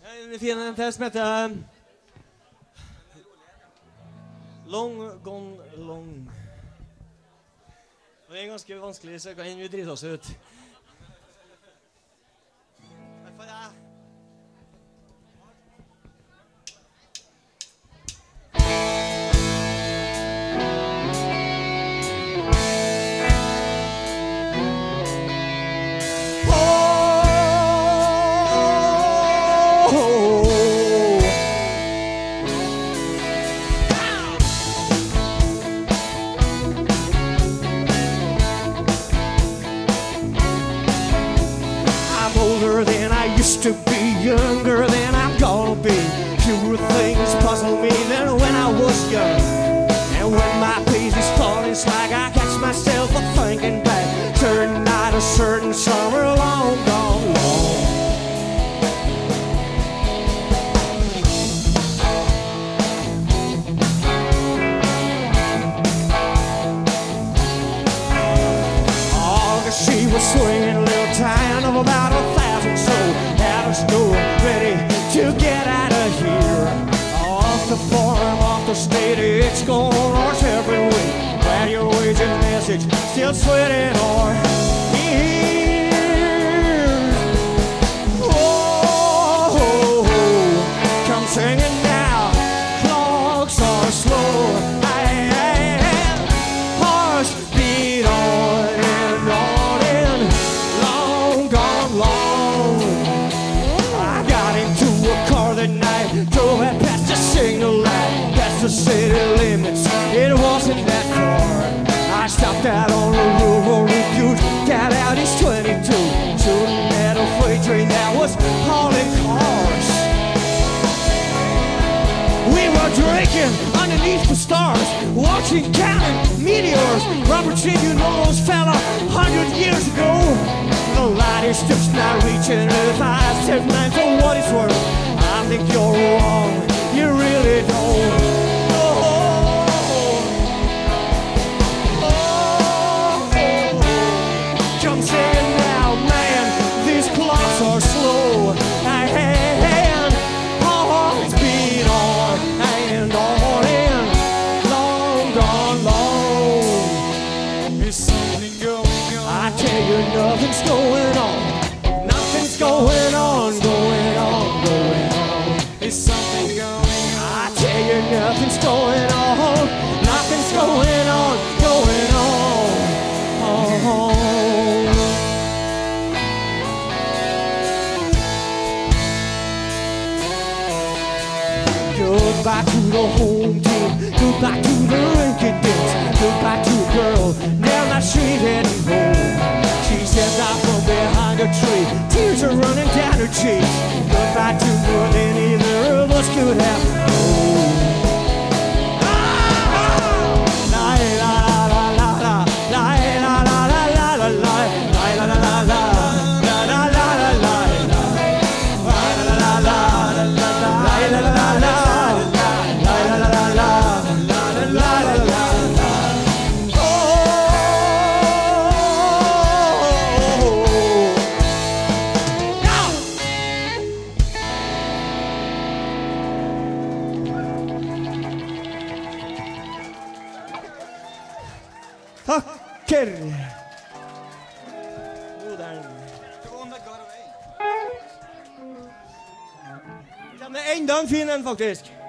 En fin test som heter Long Gone Long. Det er ganske vanskelig, så kan vi drite oss ut. Hvorfor jeg? Used to be younger than I'm gonna be. Fewer things puzzle me than when I was young. And when my pace is falling slack, I catch myself a thinking back. Certain night, a certain summer, long gone long. August, she was swinging a little town of about 1,000 souls. Door ready to get out of here. Off the farm, off the state, it's going north every week. Graduation message still sweating our ears. Oh, come singing now. Clocks are slow. Hearts beat on and on and long gone long. Drove it past the signal light, past the city limits. It wasn't that far. I stopped out on the rural route, got out East 22, shooting at a freight train that was hauling cars. We were drinking underneath the stars, watching counting meteors. Robert Tribune almost fell 100 years ago. The light is just not reaching the 5, 7, 9 for what it's worth. I think you're wrong, you really don't. Oh, oh, oh. Come singing now, man, these clocks are slow. And hearts beat on and on and long gone long. There's something going on. I tell you, nothing's going on. Nothing's going on, going on, going on. There's something going on. I tell you, nothing's going on. Nothing's going on, going on. Oh. Goodbye to the home team. Goodbye to the rinky dinks. Goodbye to a girl down my street heading home. She stepped out from behind a tree. Tears are running down her cheeks. Goodbye to more than either of us could have known. Takker! Modern. Det er enda en fin en, faktisk.